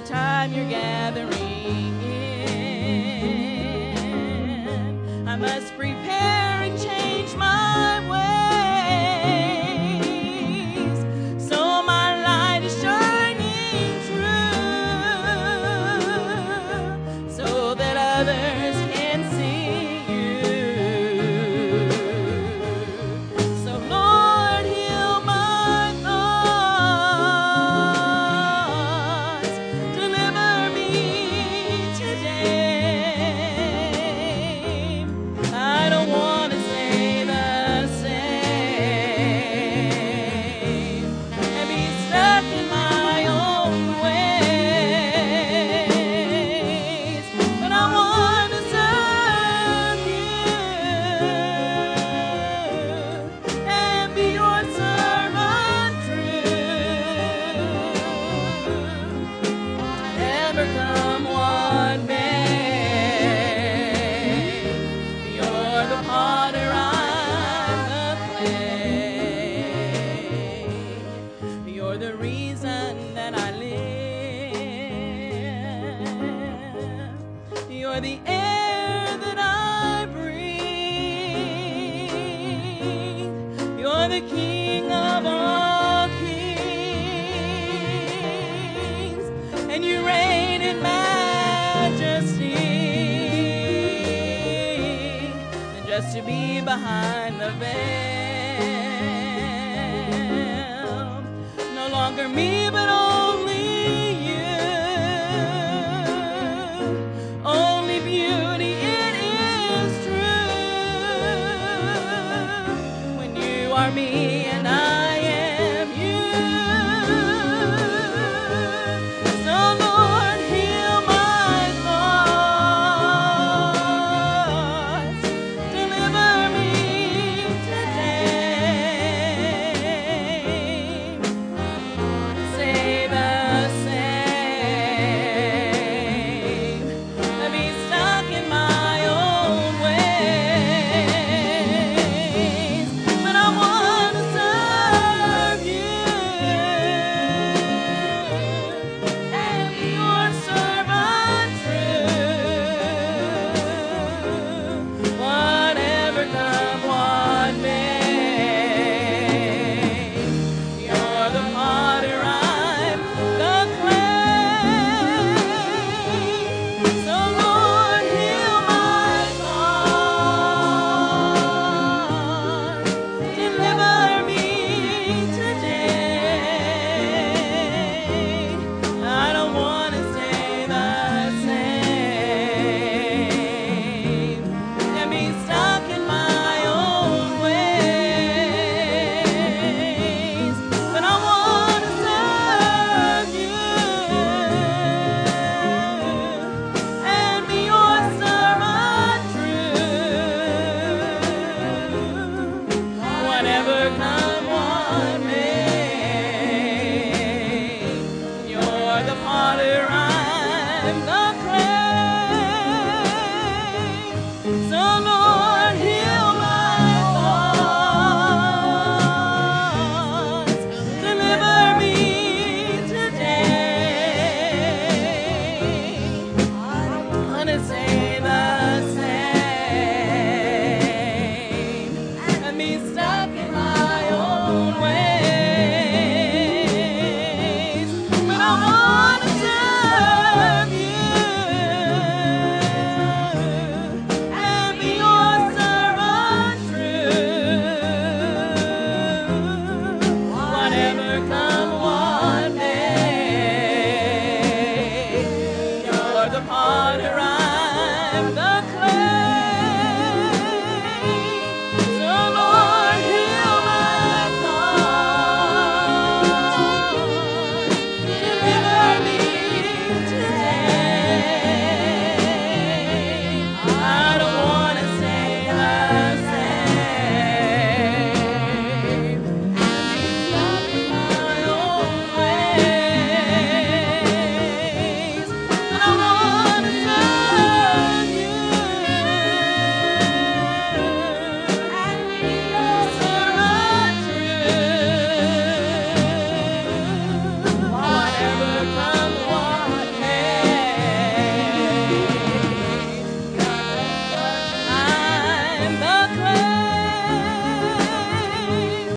the time you're gathering in. I must prepare and change my ways, so my light is shining through, so that others can see you. So Lord, heal my thoughts, deliver me today. I don't want to stay the same and be stuck in my own ways, but I want to serve you and be your servant true. Whatever come what may, you're the potter, I'm the clay. You're the reason that I live. You're the air that I breathe. You're the King of all kings, and you reign in majesty. And just to be behind the veil, no longer me but only you. Only beauty, it is true, when you are me and I